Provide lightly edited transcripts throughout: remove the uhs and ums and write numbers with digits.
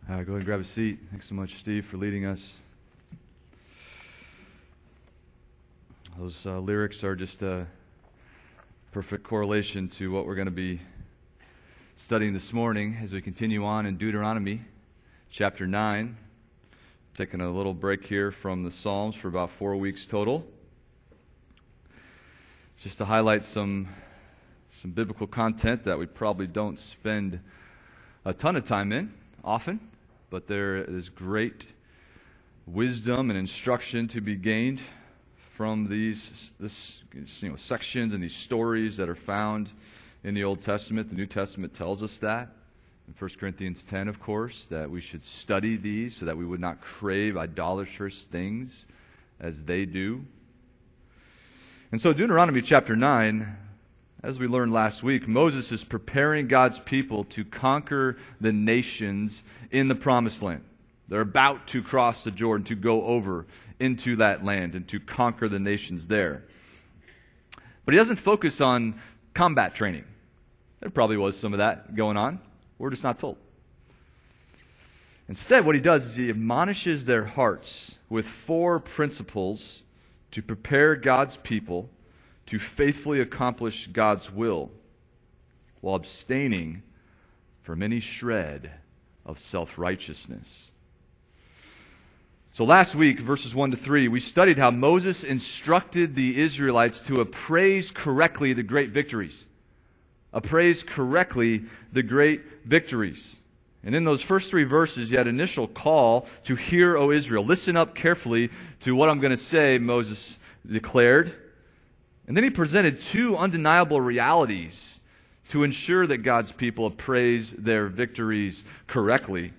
Go ahead and grab a seat. Thanks so much, Steve, for leading us. Those lyrics are just a perfect correlation to what we're going to be studying this morning as we continue on in Deuteronomy chapter 9. Taking a little break here from the Psalms for about 4 weeks total. Just to highlight some biblical content that we probably don't spend a ton of time in often, but there is great wisdom and instruction to be gained from these sections and these stories that are found in the Old Testament. The New Testament tells us that. In 1 Corinthians 10, of course, that we should study these so that we would not crave idolatrous things as they do. And so Deuteronomy chapter 9, as we learned last week, Moses is preparing God's people to conquer the nations in the Promised Land. They're about to cross the Jordan, to go over into that land and to conquer the nations there. But he doesn't focus on combat training. There probably was some of that going on. We're just not told. Instead, what he does is he admonishes their hearts with 4 principles to prepare God's people to faithfully accomplish God's will while abstaining from any shred of self-righteousness. So last week, verses 1 to 3, we studied how Moses instructed the Israelites to appraise correctly the great victories. Appraise correctly the great victories. And in those first 3 verses, you had initial call to hear, O Israel. Listen up carefully to what I'm going to say, Moses declared. And then he presented 2 undeniable realities to ensure that God's people appraise their victories correctly.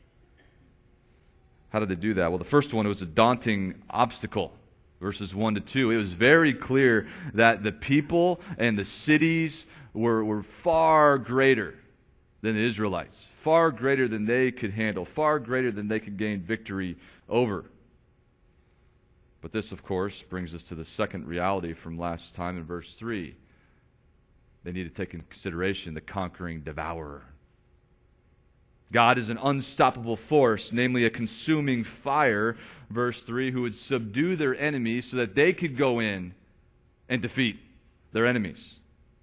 How did they do that? Well, the first one was a daunting obstacle. Verses 1 to 2. It was very clear that the people and the cities were far greater than the Israelites. Far greater than they could handle. Far greater than they could gain victory over. But this, of course, brings us to the second reality from last time in verse 3. They need to take into consideration the conquering devourer. God is an unstoppable force, namely a consuming fire, verse 3, who would subdue their enemies so that they could go in and defeat their enemies.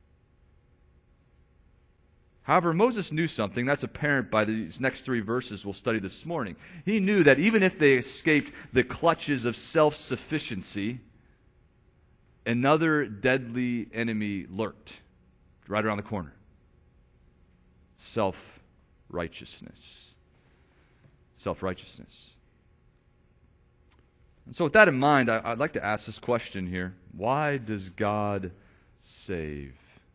However, Moses knew something that's apparent by these next 3 verses we'll study this morning. He knew that even if they escaped the clutches of self-sufficiency, another deadly enemy lurked right around the corner. Self-righteousness. Self-righteousness. And so with that in mind, I'd like to ask this question here. Why does God save?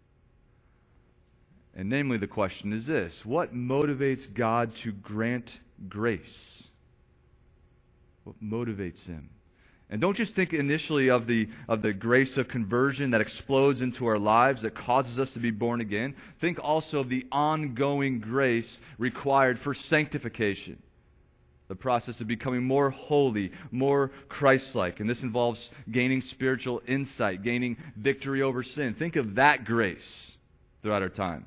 And namely, the question is this: what motivates God to grant grace? What motivates Him? And don't just think initially of the grace of conversion that explodes into our lives, that causes us to be born again. Think also of the ongoing grace required for sanctification. The process of becoming more holy, more Christ-like. And this involves gaining spiritual insight, gaining victory over sin. Think of that grace throughout our time.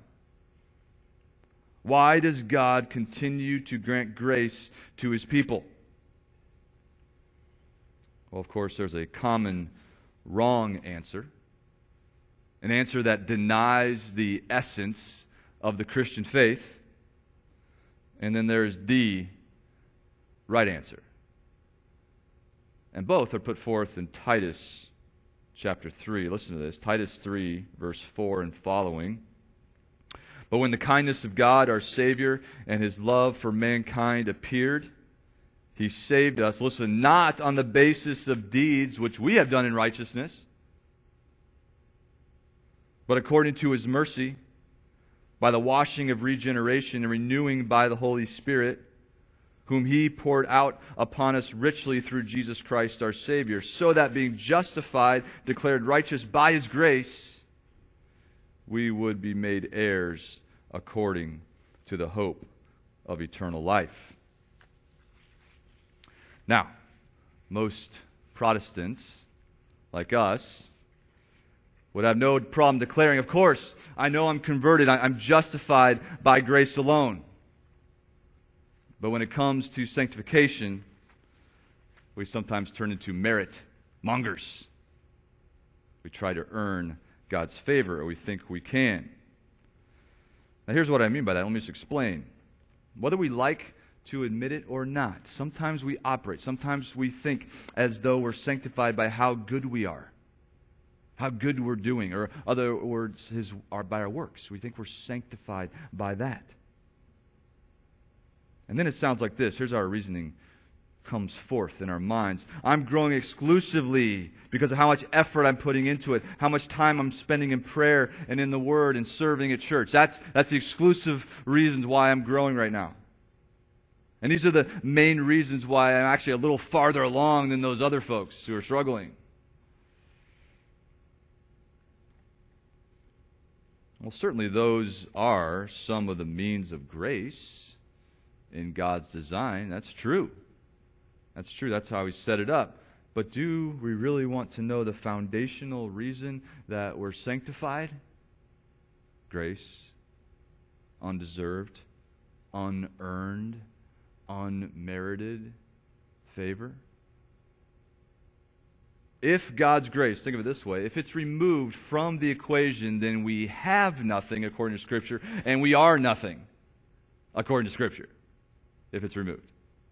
Why does God continue to grant grace to His people? Well, of course, there's a common wrong answer. An answer that denies the essence of the Christian faith. And then there's the right answer. And both are put forth in Titus chapter 3. Listen to this. Titus 3, verse 4 and following. But when the kindness of God, our Savior, and His love for mankind appeared, He saved us, listen, not on the basis of deeds which we have done in righteousness, but according to His mercy, by the washing of regeneration and renewing by the Holy Spirit, whom He poured out upon us richly through Jesus Christ our Savior, so that being justified, declared righteous by His grace, we would be made heirs according to the hope of eternal life. Now, most Protestants, like us, would have no problem declaring, of course, I know I'm converted, I'm justified by grace alone. But when it comes to sanctification, we sometimes turn into merit mongers. We try to earn God's favor, or we think we can. Now here's what I mean by that. Let me just explain. Whether we like to admit it or not, sometimes we operate, sometimes we think as though we're sanctified by how good we are, how good we're doing, or other words, by our works. We think we're sanctified by that. And then it sounds like this. Here's our reasoning comes forth in our minds. I'm growing exclusively because of how much effort I'm putting into it, how much time I'm spending in prayer and in the Word and serving at church. That's the exclusive reasons why I'm growing right now. And these are the main reasons why I'm actually a little farther along than those other folks who are struggling. Well, certainly those are some of the means of grace in God's design. That's true. That's true. That's how He set it up. But do we really want to know the foundational reason that we're sanctified? Grace. Undeserved. Unearned. Unmerited favor. If God's grace, think of it this way, if it's removed from the equation, then we have nothing according to Scripture, and we are nothing according to Scripture, if it's removed.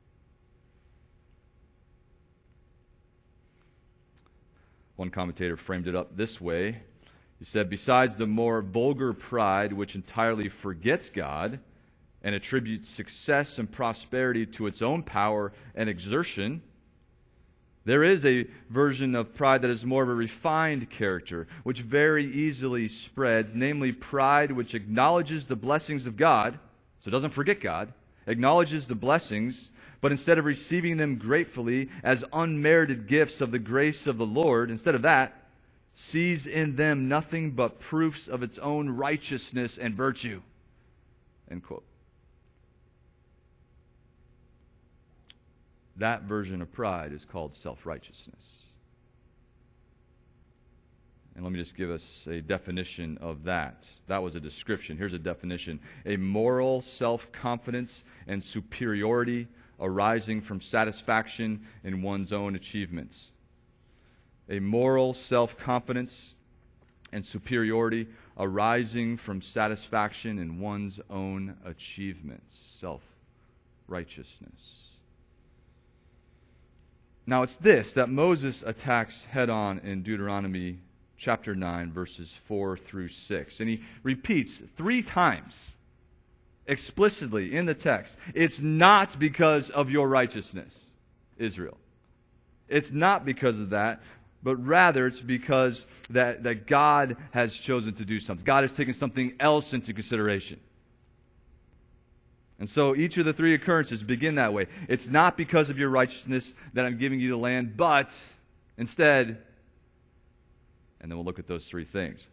One commentator framed it up this way. He said, besides the more vulgar pride which entirely forgets God and attributes success and prosperity to its own power and exertion, there is a version of pride that is more of a refined character, which very easily spreads, namely pride which acknowledges the blessings of God, so it doesn't forget God, acknowledges the blessings, but instead of receiving them gratefully as unmerited gifts of the grace of the Lord, instead of that, sees in them nothing but proofs of its own righteousness and virtue. End quote. That version of pride is called self-righteousness. And let me just give us a definition of that. That was a description. Here's a definition. A moral self-confidence and superiority arising from satisfaction in one's own achievements. A moral self-confidence and superiority arising from satisfaction in one's own achievements. Self-righteousness. Now it's this that Moses attacks head-on in Deuteronomy chapter 9, verses 4 through 6. And he repeats 3 times explicitly in the text, it's not because of your righteousness, Israel. It's not because of that, but rather it's because that God has chosen to do something. God has taken something else into consideration. And so each of the 3 occurrences begin that way. It's not because of your righteousness that I'm giving you the land, but instead, and then we'll look at those 3 things.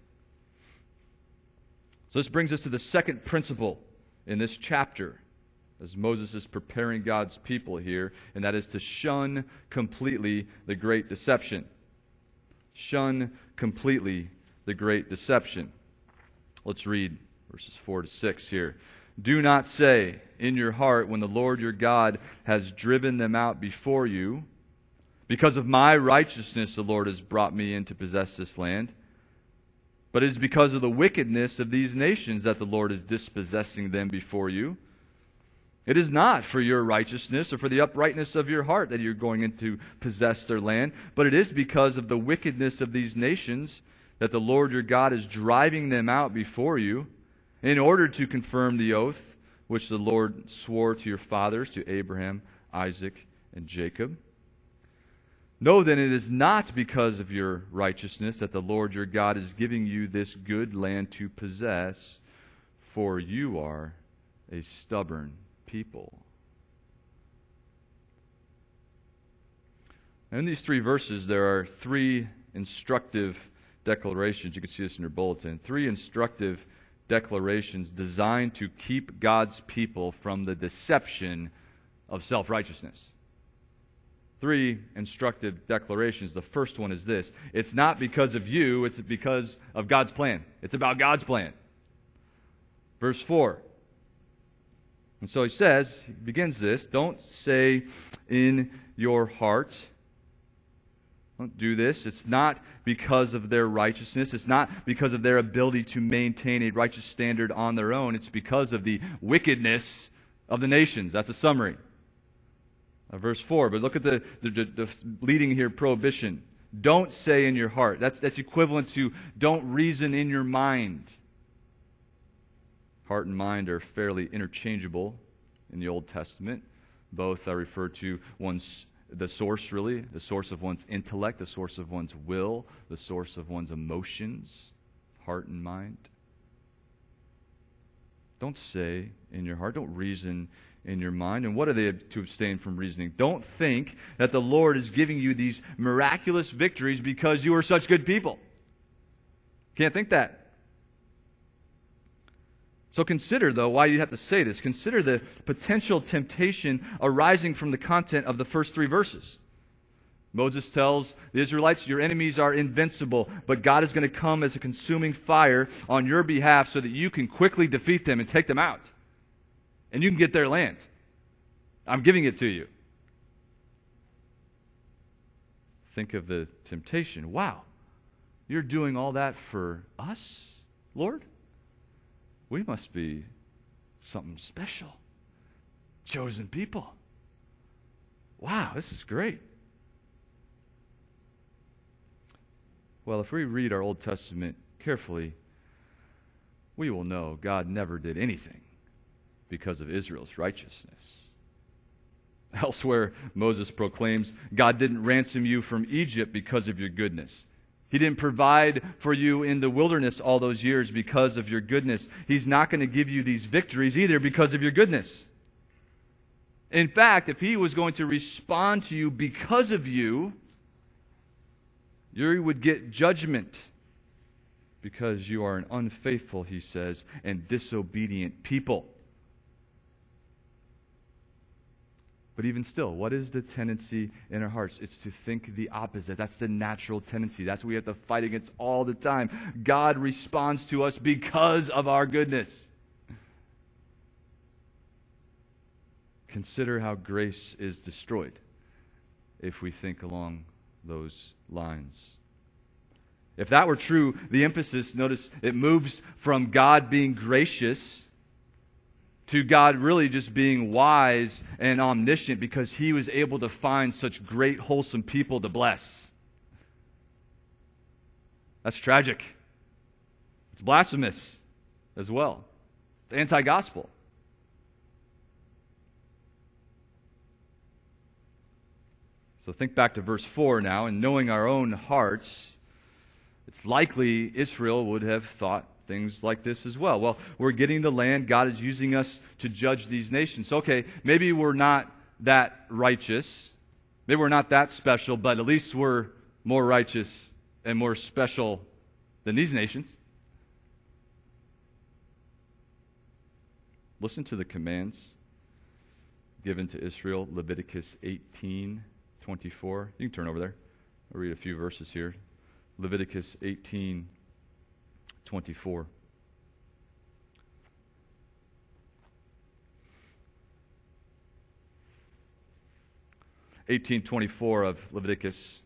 So this brings us to the second principle in this chapter, as Moses is preparing God's people here, and that is to shun completely the great deception. Shun completely the great deception. Let's read verses 4 to 6 here. Do not say in your heart when the Lord your God has driven them out before you, because of my righteousness the Lord has brought me in to possess this land. But it is because of the wickedness of these nations that the Lord is dispossessing them before you. It is not for your righteousness or for the uprightness of your heart that you're going in to possess their land, but it is because of the wickedness of these nations that the Lord your God is driving them out before you, in order to confirm the oath which the Lord swore to your fathers, to Abraham, Isaac, and Jacob. Know then it is not because of your righteousness that the Lord your God is giving you this good land to possess, for you are a stubborn people. In these 3 verses, there are 3 instructive declarations. You can see this in your bulletin. 3 instructive declarations designed to keep God's people from the deception of self-righteousness. 3 instructive declarations. The first one is this: it's not because of you, it's because of God's plan. It's about God's plan. Verse 4. And so he begins this, don't say in your heart. Don't do this. It's not because of their righteousness. It's not because of their ability to maintain a righteous standard on their own. It's because of the wickedness of the nations. That's a summary. Verse 4, but look at the leading here prohibition. Don't say in your heart. That's equivalent to don't reason in your mind. Heart and mind are fairly interchangeable in the Old Testament. Both are referred to the source of one's intellect, the source of one's will, the source of one's emotions, heart and mind. Don't say in your heart, don't reason in your mind. And what are they to abstain from reasoning? Don't think that the Lord is giving you these miraculous victories because you are such good people. Can't think that. So consider, though, why you have to say this. Consider the potential temptation arising from the content of the first 3 verses. Moses tells the Israelites, your enemies are invincible, but God is going to come as a consuming fire on your behalf so that you can quickly defeat them and take them out. And you can get their land. I'm giving it to you. Think of the temptation. Wow, you're doing all that for us, Lord? We must be something special. Chosen people. Wow, this is great. Well, if we read our Old Testament carefully, we will know God never did anything because of Israel's righteousness. Elsewhere, Moses proclaims, God didn't ransom you from Egypt because of your goodness. He didn't provide for you in the wilderness all those years because of your goodness. He's not going to give you these victories either because of your goodness. In fact, if He was going to respond to you because of you would get judgment because you are an unfaithful, He says, and disobedient people. But even still, what is the tendency in our hearts? It's to think the opposite. That's the natural tendency. That's what we have to fight against all the time. God responds to us because of our goodness. Consider how grace is destroyed if we think along those lines. If that were true, the emphasis, notice, it moves from God being gracious to God really just being wise and omniscient because He was able to find such great, wholesome people to bless. That's tragic. It's blasphemous as well. It's anti-gospel. So think back to verse 4 now, and knowing our own hearts, it's likely Israel would have thought things like this as well. Well, we're getting the land. God is using us to judge these nations. Okay, maybe we're not that righteous. Maybe we're not that special, but at least we're more righteous and more special than these nations. Listen to the commands given to Israel, Leviticus 18:24. You can turn over there. I'll read a few verses here. Leviticus 18:24. of Leviticus.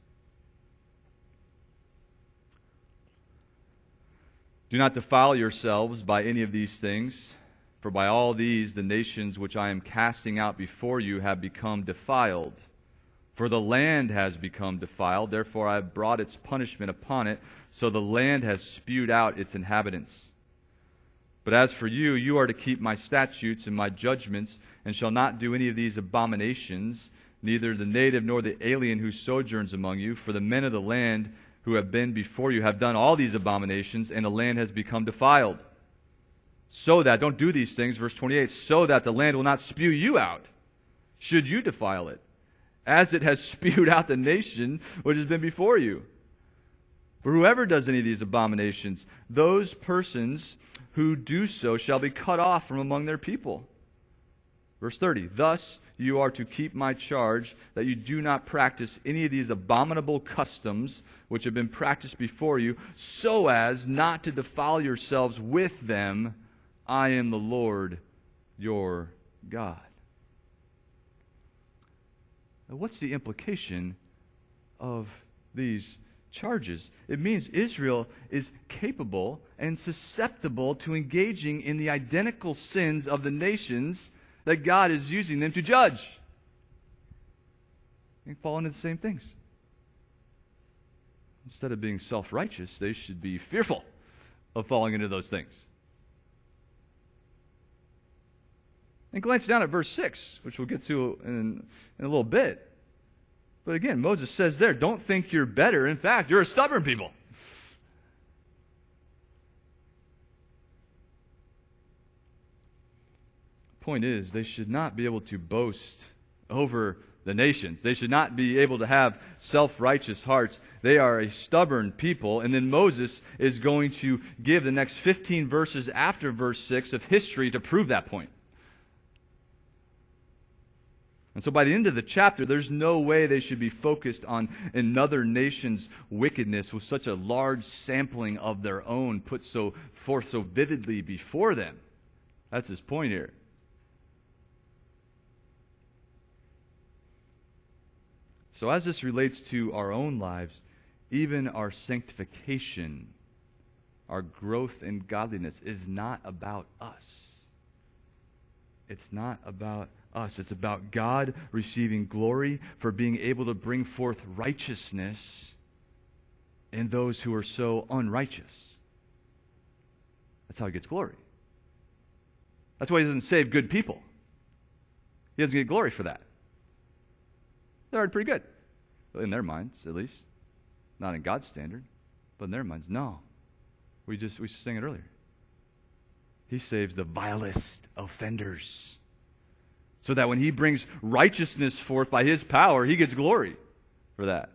Do not defile yourselves by any of these things, for by all these the nations which I am casting out before you have become defiled. For the land has become defiled, therefore I have brought its punishment upon it, so the land has spewed out its inhabitants. But as for you, you are to keep my statutes and my judgments, and shall not do any of these abominations, neither the native nor the alien who sojourns among you, for the men of the land who have been before you have done all these abominations, and the land has become defiled. So that, don't do these things, verse 28, so that the land will not spew you out, should you defile it, as it has spewed out the nation which has been before you. For whoever does any of these abominations, those persons who do so shall be cut off from among their people. Verse 30, thus you are to keep my charge that you do not practice any of these abominable customs which have been practiced before you, so as not to defile yourselves with them. I am the Lord your God. Now, what's the implication of these charges? It means Israel is capable and susceptible to engaging in the identical sins of the nations that God is using them to judge. They fall into the same things. Instead of being self-righteous, they should be fearful of falling into those things. And glance down at verse 6, which we'll get to in a little bit. But again, Moses says there, don't think you're better. In fact, you're a stubborn people. Point is, they should not be able to boast over the nations. They should not be able to have self-righteous hearts. They are a stubborn people. And then Moses is going to give the next 15 verses after verse 6 of history to prove that point. And so by the end of the chapter, there's no way they should be focused on another nation's wickedness with such a large sampling of their own put forth so vividly before them. That's his point here. So as this relates to our own lives, even our sanctification, our growth in godliness is not about us. It's not about us. It's about God receiving glory for being able to bring forth righteousness in those who are so unrighteous. That's how he gets glory. That's why he doesn't save good people. He doesn't get glory for that. They're already pretty good. In their minds, at least. Not in God's standard, but in their minds. No. We sang it earlier. He saves the vilest offenders. So that when he brings righteousness forth by his power, he gets glory for that.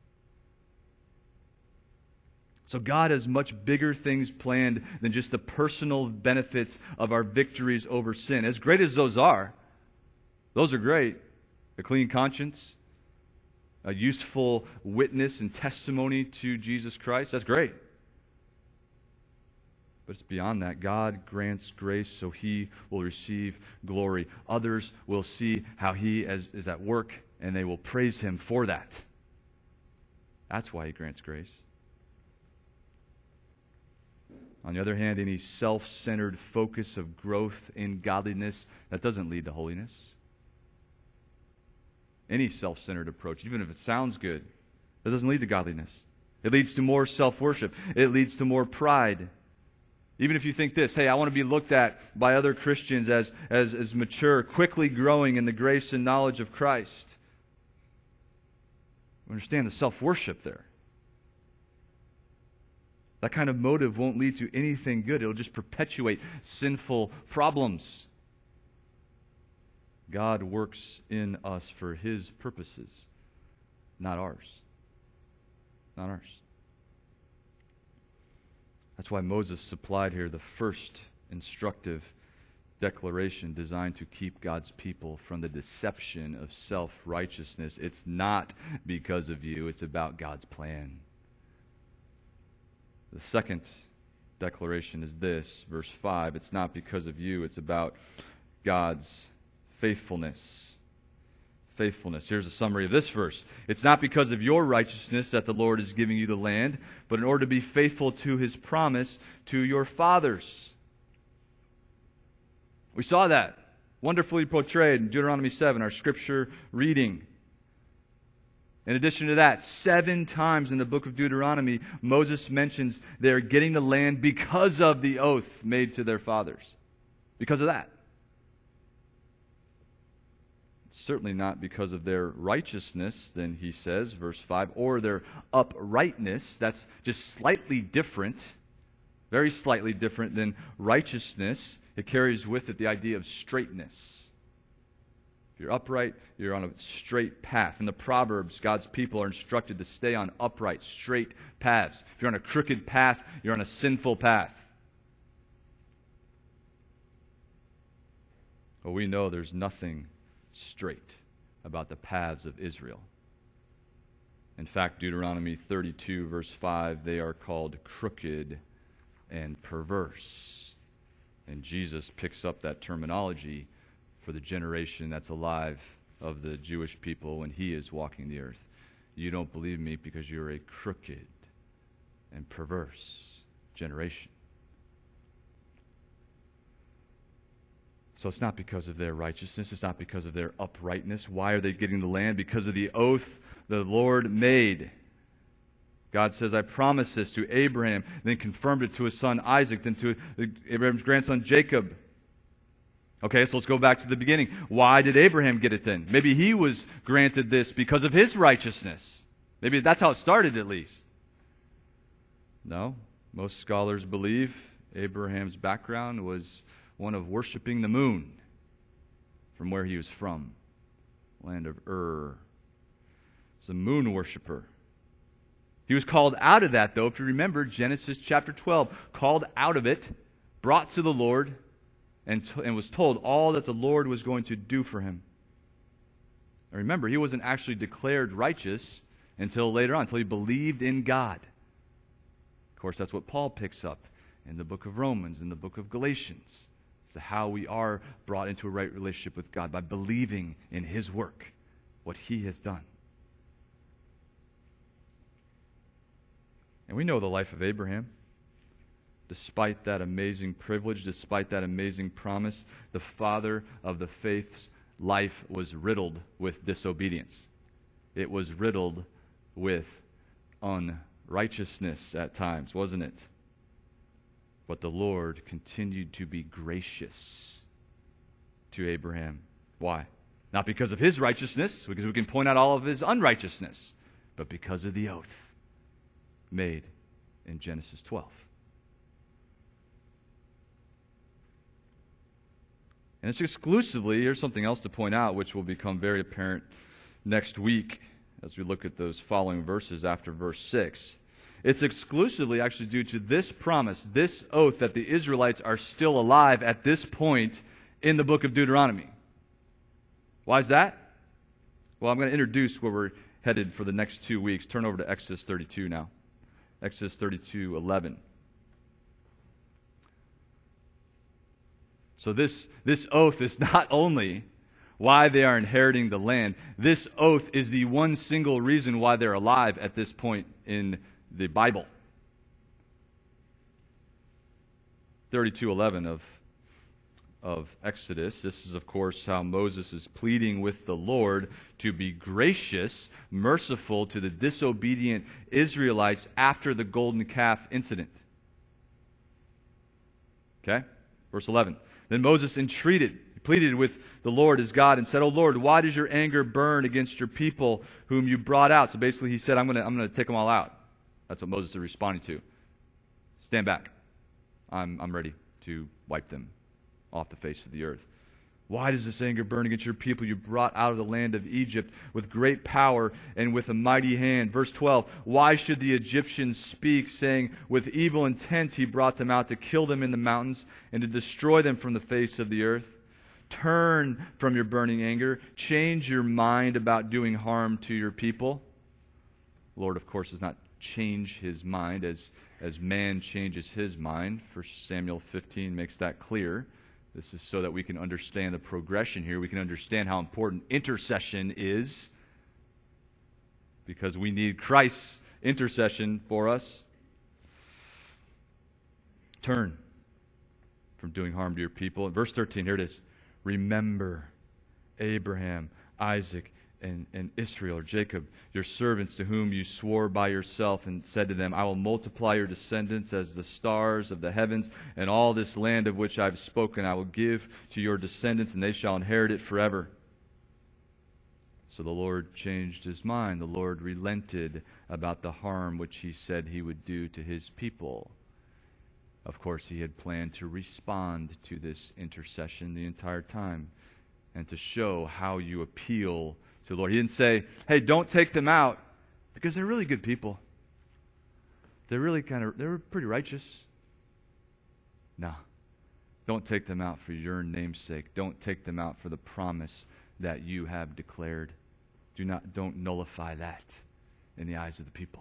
So God has much bigger things planned than just the personal benefits of our victories over sin. As great as those are great. A clean conscience, a useful witness and testimony to Jesus Christ, that's great. But it's beyond that. God grants grace so he will receive glory. Others will see how he is at work, and they will praise him for that. That's why he grants grace. On the other hand, any self-centered focus of growth in godliness, that doesn't lead to holiness. Any self-centered approach, even if it sounds good, that doesn't lead to godliness. It leads to more self-worship. It leads to more pride. Even if you think this, hey, I want to be looked at by other Christians as mature, quickly growing in the grace and knowledge of Christ. Understand the self-worship there. That kind of motive won't lead to anything good. It'll just perpetuate sinful problems. God works in us for his purposes, not ours. Not ours. That's why Moses supplied here the first instructive declaration designed to keep God's people from the deception of self-righteousness. It's not because of you, it's about God's plan. The second declaration is this, verse 5. It's not because of you, it's about God's faithfulness. Faithfulness. Here's a summary of this verse. It's not because of your righteousness that the Lord is giving you the land, but in order to be faithful to his promise to your fathers. We saw that wonderfully portrayed in Deuteronomy 7, our scripture reading. In addition to that, 7 times in the book of Deuteronomy, Moses mentions they're getting the land because of the oath made to their fathers. Because of that. Certainly not because of their righteousness, then he says, verse 5, or their uprightness. That's just slightly different, very slightly different than righteousness. It carries with it the idea of straightness. If you're upright, you're on a straight path. In the Proverbs, God's people are instructed to stay on upright, straight paths. If you're on a crooked path, you're on a sinful path. Well, we know there's nothing straight about the paths of Israel. In fact, Deuteronomy 32, verse 5, they are called crooked and perverse. And Jesus picks up that terminology for the generation that's alive of the Jewish people when he is walking the earth. You don't believe me because you're a crooked and perverse generation. So it's not because of their righteousness. It's not because of their uprightness. Why are they getting the land? Because of the oath the Lord made. God says, I promised this to Abraham, then confirmed it to his son Isaac, then to Abraham's grandson Jacob. Okay, so let's go back to the beginning. Why did Abraham get it then? Maybe he was granted this because of his righteousness. Maybe that's how it started at least. No, most scholars believe Abraham's background was one of worshiping the moon from where he was from, land of Ur. He's a moon worshiper. He was called out of that, though, if you remember Genesis chapter 12, called out of it, brought to the Lord, and was told all that the Lord was going to do for him. And remember, he wasn't actually declared righteous until later on, until he believed in God. Of course, that's what Paul picks up in the book of Romans, in the book of Galatians. It's how we are brought into a right relationship with God, by believing in his work, what he has done. And we know the life of Abraham. Despite that amazing privilege, despite that amazing promise, the father of the faith's life was riddled with disobedience. It was riddled with unrighteousness at times, wasn't it? But the Lord continued to be gracious to Abraham. Why? Not because of his righteousness, because we can point out all of his unrighteousness, but because of the oath made in Genesis 12. And it's exclusively, here's something else to point out, which will become very apparent next week as we look at those following verses after verse 6. It's exclusively actually due to this promise, this oath, that the Israelites are still alive at this point in the book of Deuteronomy. Why is that? Well, I'm going to introduce where we're headed for the next 2 weeks. Turn over to Exodus 32 now. Exodus 32:11. So this oath is not only why they are inheriting the land. This oath is the one single reason why they're alive at this point in the Bible. 32:11 of Exodus. This is, of course, how Moses is pleading with the Lord to be gracious, merciful to the disobedient Israelites after the golden calf incident. Okay? Verse 11. Then Moses pleaded with the Lord his God and said, "O Lord, why does your anger burn against your people whom you brought out?" So basically he said, I'm going to take them all out. That's what Moses is responding to. Stand back. I'm ready to wipe them off the face of the earth. Why does this anger burn against your people you brought out of the land of Egypt with great power and with a mighty hand? Verse 12, why should the Egyptians speak, saying, with evil intent he brought them out to kill them in the mountains and to destroy them from the face of the earth? Turn from your burning anger. Change your mind about doing harm to your people. The Lord, of course, does not change his mind as man changes his mind. 1 Samuel 15 makes that clear. This is so that we can understand the progression here. We can understand how important intercession is, because we need Christ's intercession for us. Turn from doing harm to your people. In verse 13, here it is. Remember Abraham, Isaac, and Israel, or Jacob, your servants, to whom you swore by yourself and said to them, I will multiply your descendants as the stars of the heavens, and all this land of which I have spoken I will give to your descendants, and they shall inherit it forever. So the Lord changed his mind. The Lord relented about the harm which he said he would do to his people. Of course, he had planned to respond to this intercession the entire time and to show how you appeal to the Lord. He didn't say, hey, don't take them out, because they're really good people. They were pretty righteous. No. Don't take them out for your name's sake. Don't take them out for the promise that you have declared. Don't nullify that in the eyes of the people.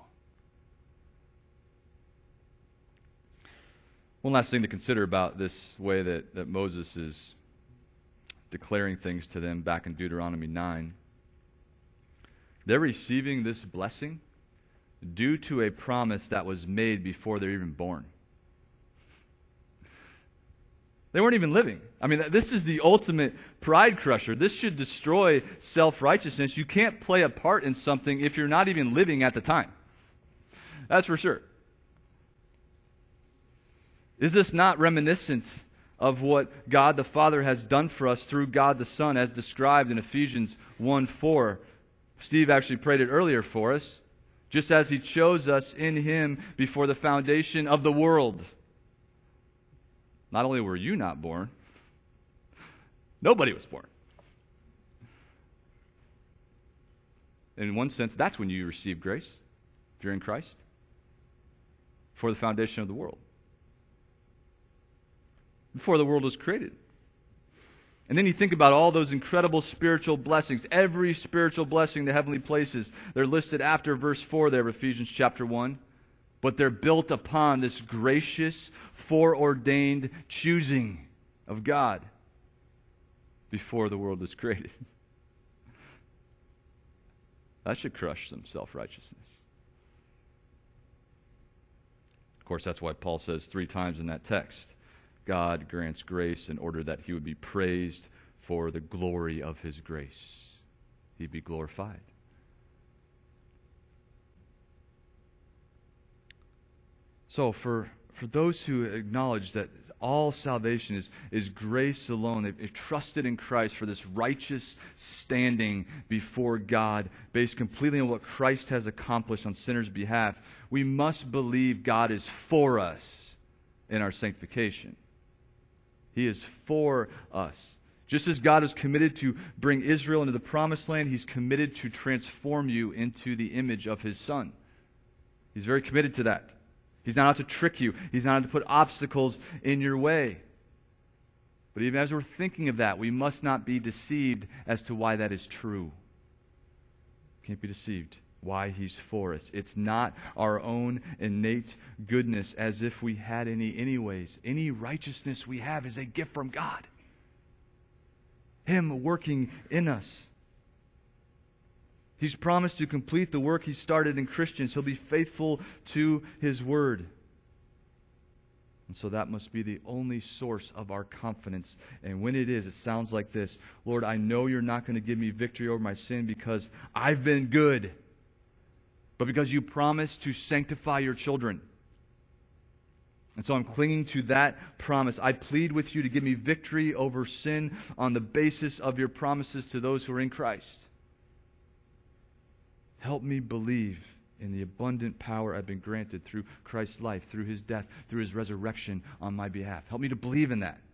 One last thing to consider about this way that Moses is declaring things to them back in Deuteronomy 9. They're receiving this blessing due to a promise that was made before they're even born. They weren't even living. I mean, this is the ultimate pride crusher. This should destroy self-righteousness. You can't play a part in something if you're not even living at the time. That's for sure. Is this not reminiscent of what God the Father has done for us through God the Son, as described in Ephesians 1:4? Steve actually prayed it earlier for us. Just as He chose us in Him before the foundation of the world. Not only were you not born, nobody was born. In one sense, that's when you receive grace, if you're in Christ, before the foundation of the world. Before the world was created. And then you think about all those incredible spiritual blessings. Every spiritual blessing in the heavenly places, they're listed after verse 4 there of Ephesians chapter 1. But they're built upon this gracious, foreordained choosing of God before the world was created. That should crush some self-righteousness. Of course, that's why Paul says 3 times in that text, God grants grace in order that He would be praised for the glory of His grace. He'd be glorified. So for those who acknowledge that all salvation is grace alone, they've trusted in Christ for this righteous standing before God based completely on what Christ has accomplished on sinners' behalf, we must believe God is for us in our sanctification. He is for us. Just as God is committed to bring Israel into the promised land, He's committed to transform you into the image of His Son. He's very committed to that. He's not out to trick you. He's not out to put obstacles in your way. But even as we're thinking of that, we must not be deceived as to why that is true. Can't be deceived. Why He's for us. It's not our own innate goodness as if we had any anyways. Any righteousness we have is a gift from God. Him working in us. He's promised to complete the work He started in Christians. He'll be faithful to His word. And so that must be the only source of our confidence. And when it is, it sounds like this. Lord, I know You're not going to give me victory over my sin because I've been good, but because You promised to sanctify Your children. And so I'm clinging to that promise. I plead with You to give me victory over sin on the basis of Your promises to those who are in Christ. Help me believe in the abundant power I've been granted through Christ's life, through His death, through His resurrection on my behalf. Help me to believe in that.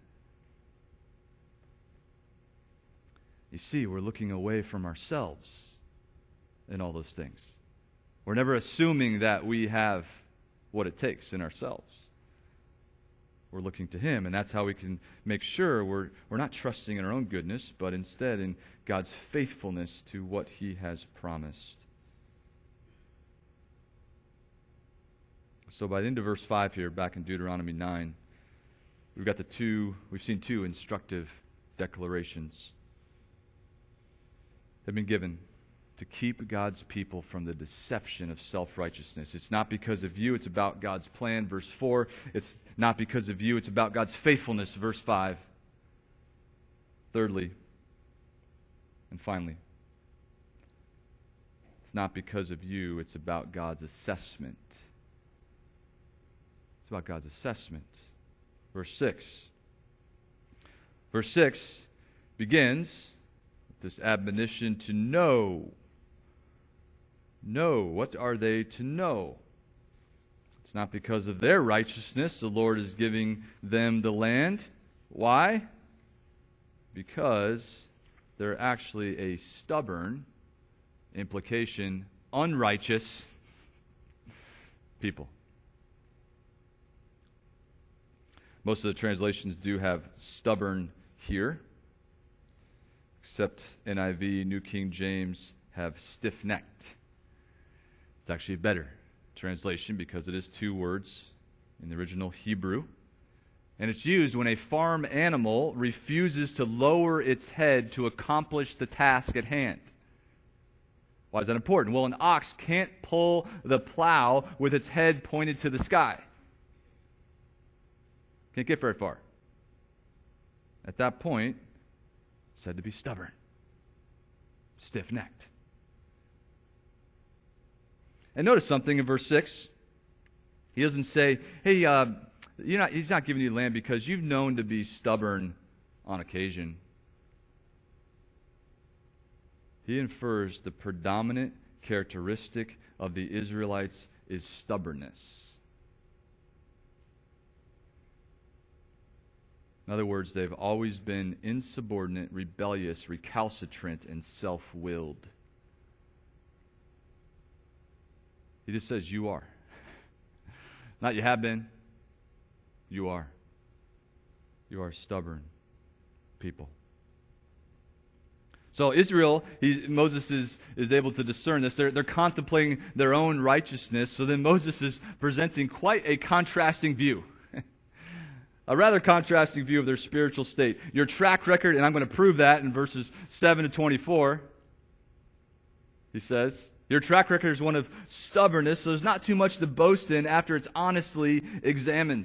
You see, we're looking away from ourselves in all those things. We're never assuming that we have what it takes in ourselves. We're looking to Him, and that's how we can make sure we're not trusting in our own goodness, but instead in God's faithfulness to what He has promised. So by the end of verse 5 here, back in Deuteronomy 9, we've seen 2 instructive declarations have been given to keep God's people from the deception of self-righteousness. It's not because of you, it's about God's plan, verse 4. It's not because of you, it's about God's faithfulness, verse 5. Thirdly, and finally, it's not because of you, it's about God's assessment. It's about God's assessment. Verse 6. Verse 6 begins with this admonition to know. Know. What are they to know? It's not because of their righteousness the Lord is giving them the land. Why? Because they're actually a stubborn, implication, unrighteous people. Most of the translations do have stubborn here, except NIV, New King James have stiff-necked. It's actually a better translation because it is 2 words in the original Hebrew, And it's used when a farm animal refuses to lower its head to accomplish the task at hand. Why is that important? Well, an ox can't pull the plow with its head pointed to the sky. Can't get very far. At that point, it's said to be stubborn, stiff-necked. And notice something in verse 6. He doesn't say, hey, he's not giving you land because you've known to be stubborn on occasion. He infers the predominant characteristic of the Israelites is stubbornness. In other words, they've always been insubordinate, rebellious, recalcitrant, and self-willed. He just says, you are. Not you have been. You are. You are stubborn people. So Israel, Moses is able to discern this. They're contemplating their own righteousness. So then Moses is presenting quite a contrasting view. A rather contrasting view of their spiritual state. Your track record, and I'm going to prove that in verses 7 to 24. He says, your track record is one of stubbornness, so there's not too much to boast in after it's honestly examined.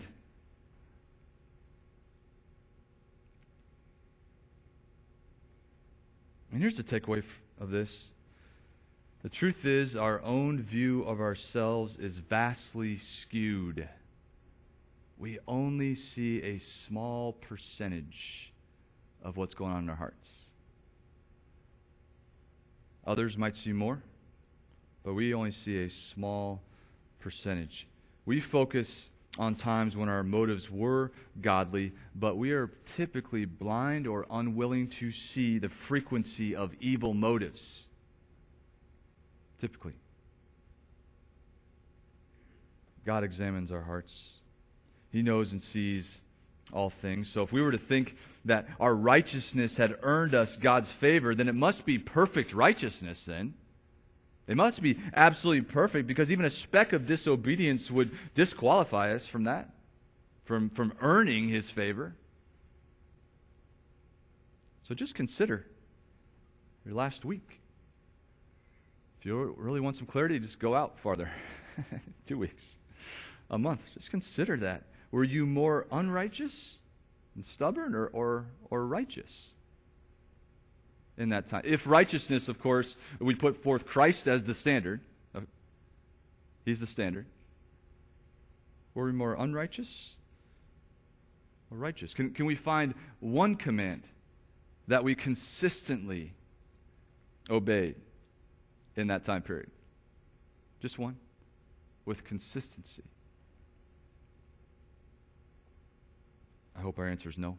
And here's the takeaway of this. The truth is, our own view of ourselves is vastly skewed. We only see a small percentage of what's going on in our hearts. Others might see more, but we only see a small percentage. We focus on times when our motives were godly, but we are typically blind or unwilling to see the frequency of evil motives. Typically. God examines our hearts. He knows and sees all things. So if we were to think that our righteousness had earned us God's favor, then it must be perfect righteousness then. It must be absolutely perfect, because even a speck of disobedience would disqualify us from that, from earning His favor. So just consider your last week. If you really want some clarity, just go out farther. 2 weeks, a month. Just consider that. Were you more unrighteous and stubborn or righteous in that time? If righteousness, of course, we put forth Christ as the standard. He's the standard. Were we more unrighteous or righteous? Can we find one command that we consistently obeyed in that time period? Just one? With consistency. I hope our answer is no.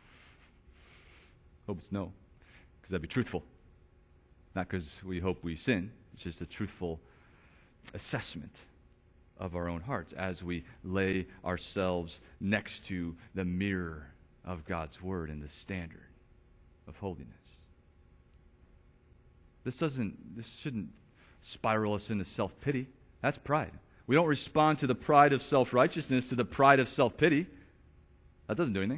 Hope it's no, because that'd be truthful. Not because we hope we sin. It's just a truthful assessment of our own hearts as we lay ourselves next to the mirror of God's Word and the standard of holiness. This shouldn't spiral us into self-pity. That's pride. We don't respond to the pride of self-righteousness to the pride of self-pity. That doesn't do anything.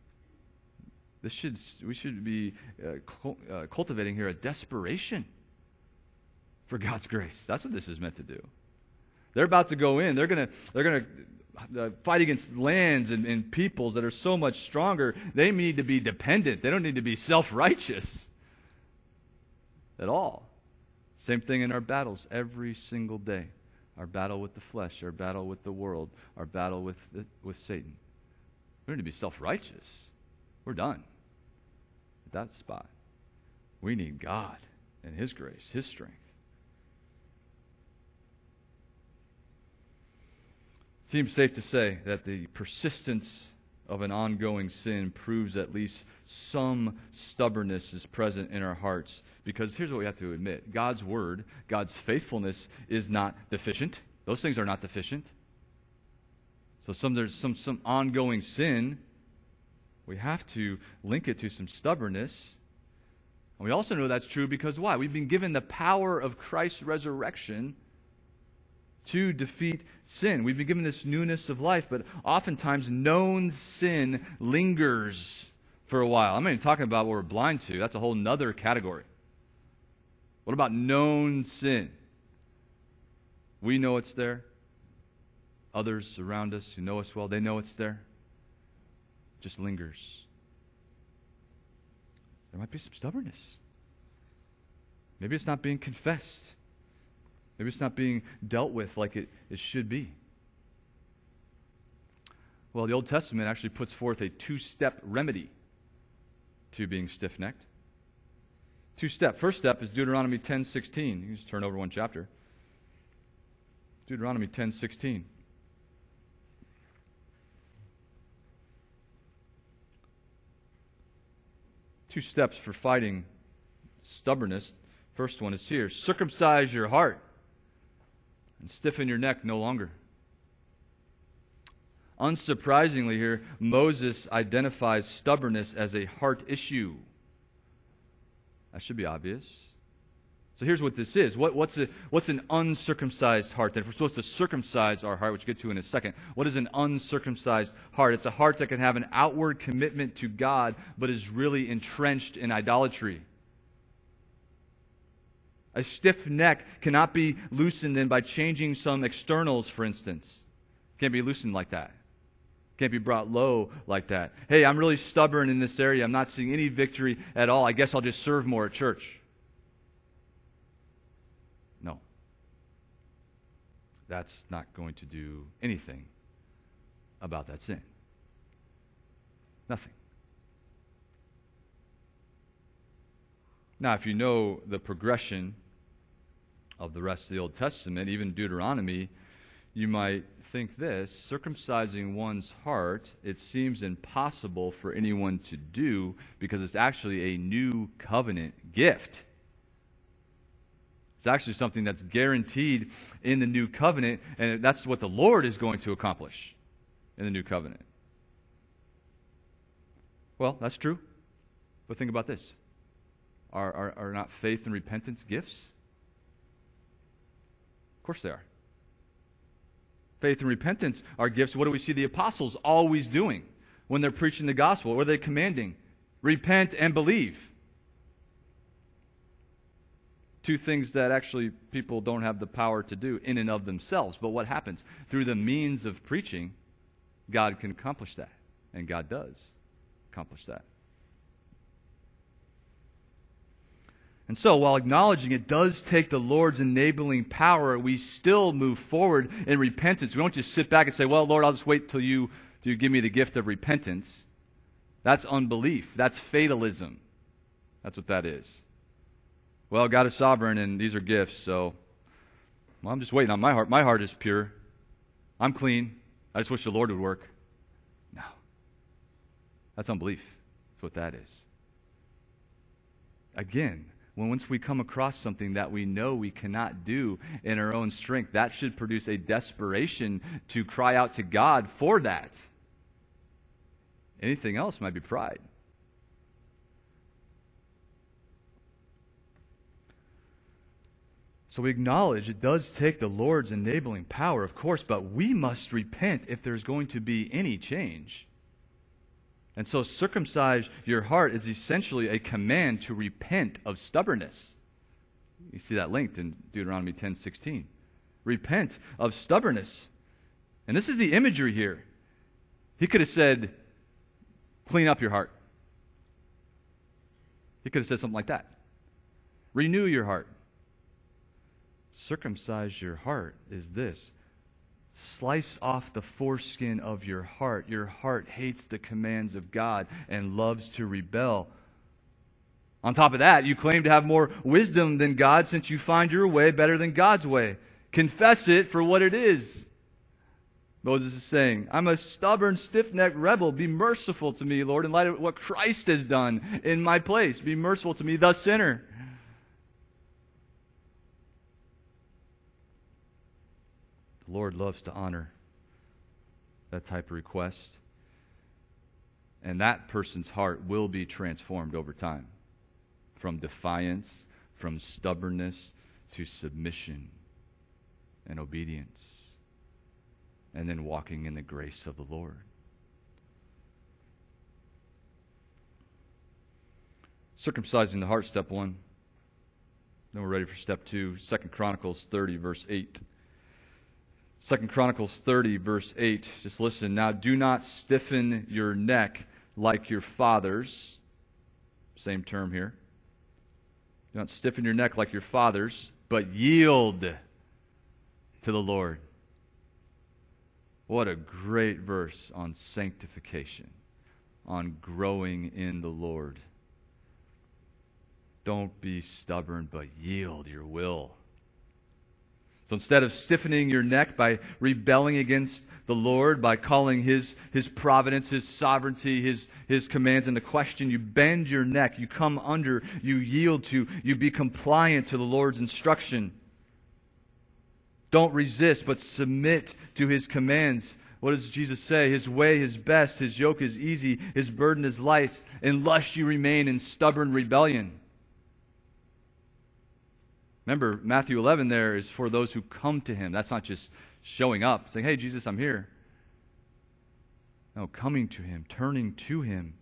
We should be cultivating here a desperation for God's grace. That's what this is meant to do. They're about to go in. They're going to fight against lands and peoples that are so much stronger. They need to be dependent. They don't need to be self-righteous at all. Same thing in our battles every single day. Our battle with the flesh, our battle with the world, our battle with Satan. We don't need to be self-righteous. We're done at that spot. We need God and His grace, His strength. It seems safe to say that the persistence of an ongoing sin proves at least some stubbornness is present in our hearts. Because here's what we have to admit. God's Word, God's faithfulness is not deficient. Those things are not deficient. So there's some ongoing sin. We have to link it to some stubbornness. And we also know that's true because why? We've been given the power of Christ's resurrection to defeat sin. We've been given this newness of life, but oftentimes known sin lingers for a while. I'm not even talking about what we're blind to. That's a whole nother category. What about known sin? We know it's there. Others around us who know us well, they know it's there. It just lingers. There might be some stubbornness. Maybe it's not being confessed. Maybe it's not being dealt with like it should be. Well, the Old Testament actually puts forth a two-step remedy to being stiff-necked. Two-step. First step is Deuteronomy 10:16. You can just turn over one chapter. Deuteronomy 10:16. Two steps for fighting stubbornness. First one is here. Circumcise your heart and stiffen your neck no longer. Unsurprisingly here, Moses identifies stubbornness as a heart issue. That should be obvious. So here's what this is. What's an uncircumcised heart? Then if we're supposed to circumcise our heart, which we'll get to in a second, what is an uncircumcised heart? It's a heart that can have an outward commitment to God, but is really entrenched in idolatry. A stiff neck cannot be loosened in by changing some externals, for instance. Can't be loosened like that. Can't be brought low like that. Hey, I'm really stubborn in this area. I'm not seeing any victory at all. I guess I'll just serve more at church. No. That's not going to do anything about that sin. Nothing. Now, if you know the progression of the rest of the Old Testament, even Deuteronomy, you might think this: circumcising one's heart, it seems impossible for anyone to do because it's actually a new covenant gift. It's actually something that's guaranteed in the new covenant, and that's what the Lord is going to accomplish in the new covenant. Well, that's true, but think about this. Are not faith and repentance gifts? Of course they are. Faith and repentance are gifts. What do we see the apostles always doing when they're preaching the gospel? What are they commanding? Repent and believe. Two things that actually people don't have the power to do in and of themselves. But what happens? Through the means of preaching, God can accomplish that. And God does accomplish that. And so, while acknowledging it does take the Lord's enabling power, we still move forward in repentance. We don't just sit back and say, well, Lord, I'll just wait till you give me the gift of repentance. That's unbelief. That's fatalism. That's what that is. Well, God is sovereign and these are gifts, so I'm just waiting on my heart. My heart is pure. I'm clean. I just wish the Lord would work. No. That's unbelief. That's what that is. Again, once we come across something that we know we cannot do in our own strength, that should produce a desperation to cry out to God for that. Anything else might be pride. So we acknowledge it does take the Lord's enabling power, of course, but we must repent if there's going to be any change. And so circumcise your heart is essentially a command to repent of stubbornness. You see that linked in Deuteronomy 10:16. Repent of stubbornness. And this is the imagery here. He could have said, clean up your heart. He could have said something like that. Renew your heart. Circumcise your heart is this. Slice off the foreskin of your heart. Your heart hates the commands of God and loves to rebel. On top of that, you claim to have more wisdom than God since you find your way better than God's way. Confess it for what it is. Moses is saying, I'm a stubborn, stiff-necked rebel. Be merciful to me, Lord, in light of what Christ has done in my place. Be merciful to me, the sinner. The Lord loves to honor that type of request. And that person's heart will be transformed over time. From defiance, from stubbornness, to submission. and obedience, and then walking in the grace of the Lord. Circumcising the heart, step 1. Then we're ready for step 2. 2 Chronicles 30, verse 8. 2 Chronicles 30, verse 8. Just listen. Now do not stiffen your neck like your fathers. Same term here. Do not stiffen your neck like your fathers, but yield to the Lord. What a great verse on sanctification, on growing in the Lord. Don't be stubborn, but yield your will. So instead of stiffening your neck by rebelling against the Lord, by calling His providence, His sovereignty, His commands into question, you bend your neck, you come under, you yield to, you be compliant to the Lord's instruction. Don't resist, but submit to His commands. What does Jesus say? His way is best, His yoke is easy, His burden is light, unless you remain in stubborn rebellion. Remember, Matthew 11 there is for those who come to Him. That's not just showing up, saying, hey, Jesus, I'm here. No, coming to Him, turning to Him.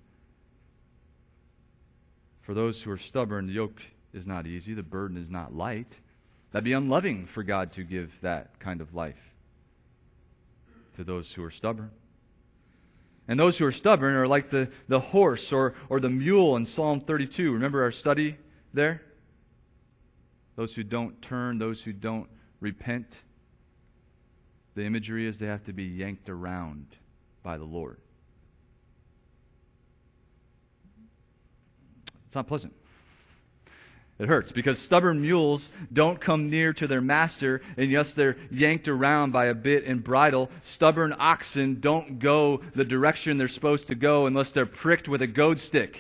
For those who are stubborn, the yoke is not easy, the burden is not light. That'd be unloving for God to give that kind of life to those who are stubborn. And those who are stubborn are like the horse or the mule in Psalm 32. Remember our study there? Those who don't turn, those who don't repent. The imagery is they have to be yanked around by the Lord. It's not pleasant. It hurts because stubborn mules don't come near to their master, and yes, they're yanked around by a bit and bridle. Stubborn oxen don't go the direction they're supposed to go unless they're pricked with a goad stick.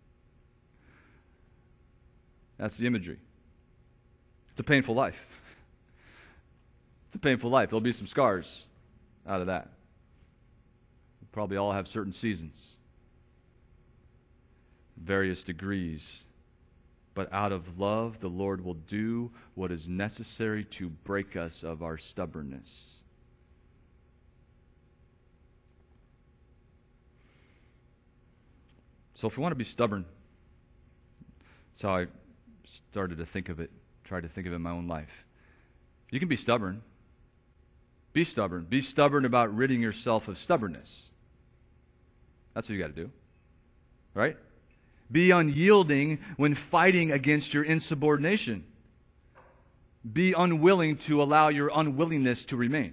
That's the imagery. It's a painful life. It's a painful life. There'll be some scars out of that. We'll probably all have certain seasons, various degrees. But out of love, the Lord will do what is necessary to break us of our stubbornness. So if we want to be stubborn, that's how I started to think of it. Tried to think of it in my own life. You can be stubborn. Be stubborn. Be stubborn about ridding yourself of stubbornness. That's what you got to do. Right? Be unyielding when fighting against your insubordination. Be unwilling to allow your unwillingness to remain.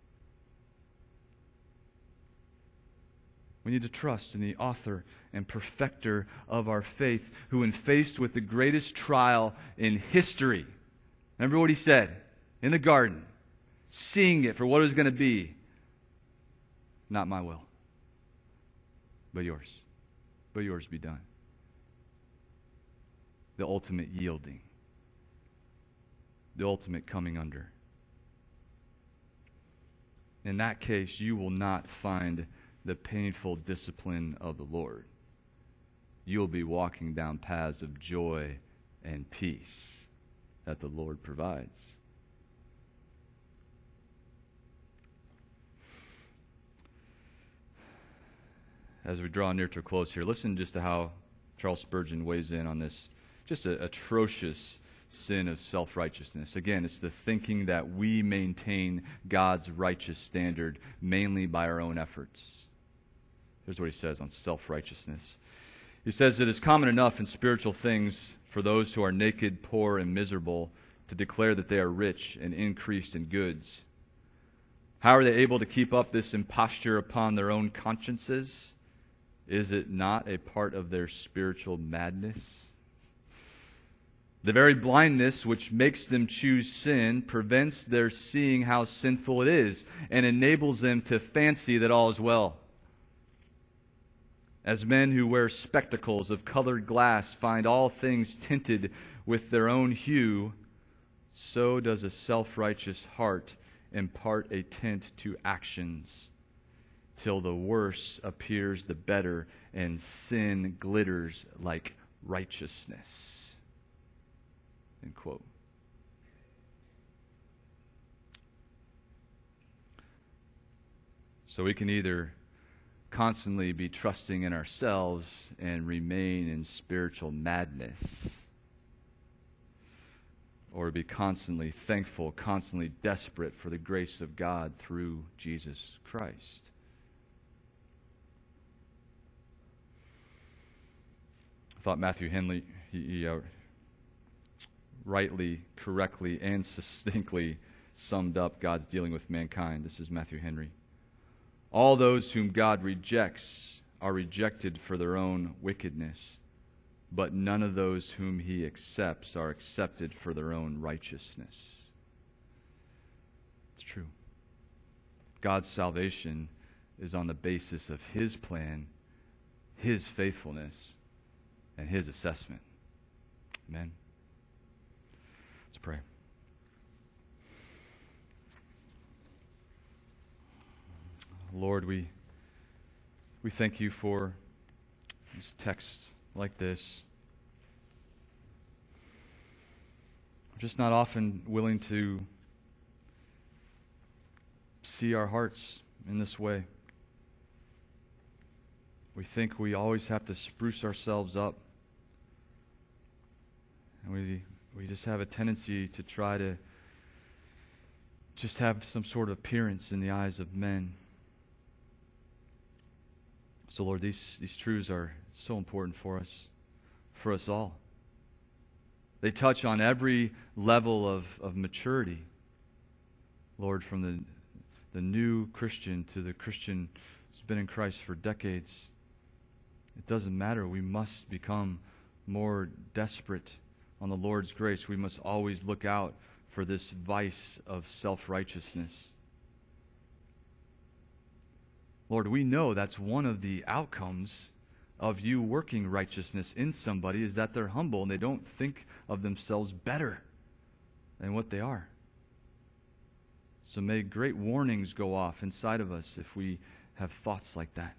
We need to trust in the author and perfecter of our faith, who when faced with the greatest trial in history, remember what He said in the garden, seeing it for what it was going to be, not my will, but yours. But yours be done. The ultimate yielding. The ultimate coming under. In that case, you will not find the painful discipline of the Lord. You'll be walking down paths of joy and peace that the Lord provides. As we draw near to a close here, listen just to how Charles Spurgeon weighs in on this just an atrocious sin of self-righteousness. Again, it's the thinking that we maintain God's righteous standard mainly by our own efforts. Here's what he says on self-righteousness. He says, it is common enough in spiritual things for those who are naked, poor, and miserable to declare that they are rich and increased in goods. How are they able to keep up this imposture upon their own consciences? Is it not a part of their spiritual madness? The very blindness which makes them choose sin prevents their seeing how sinful it is and enables them to fancy that all is well. As men who wear spectacles of colored glass find all things tinted with their own hue, so does a self-righteous heart impart a tint to actions, till the worse appears the better, and sin glitters like righteousness. End quote. So we can either constantly be trusting in ourselves and remain in spiritual madness, or be constantly thankful, constantly desperate for the grace of God through Jesus Christ. I thought Matthew Henry, he rightly, correctly, and succinctly summed up God's dealing with mankind. This is Matthew Henry. All those whom God rejects are rejected for their own wickedness, but none of those whom he accepts are accepted for their own righteousness. It's true. God's salvation is on the basis of his plan, his faithfulness, and his assessment. Amen. Let's pray. Lord, we thank you for these texts like this. We're just not often willing to see our hearts in this way. We think we always have to spruce ourselves up. And we just have a tendency to try to just have some sort of appearance in the eyes of men. So, Lord, these truths are so important for us all. They touch on every level of maturity, Lord, from the new Christian to the Christian who's been in Christ for decades. It doesn't matter. We must become more desperate on the Lord's grace. We must always look out for this vice of self-righteousness. Lord, we know that's one of the outcomes of you working righteousness in somebody, is that they're humble and they don't think of themselves better than what they are. So may great warnings go off inside of us if we have thoughts like that.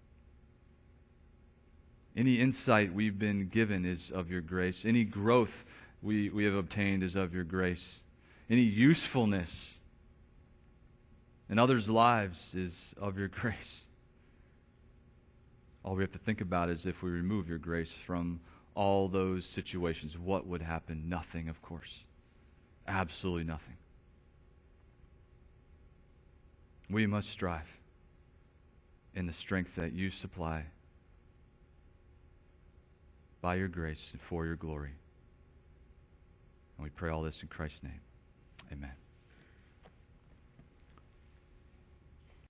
Any insight we've been given is of your grace. Any growth we have obtained is of your grace. Any usefulness in others' lives is of your grace. All we have to think about is if we remove your grace from all those situations, what would happen? Nothing, of course. Absolutely nothing. We must strive in the strength that you supply by your grace and for your glory. And we pray all this in Christ's name. Amen.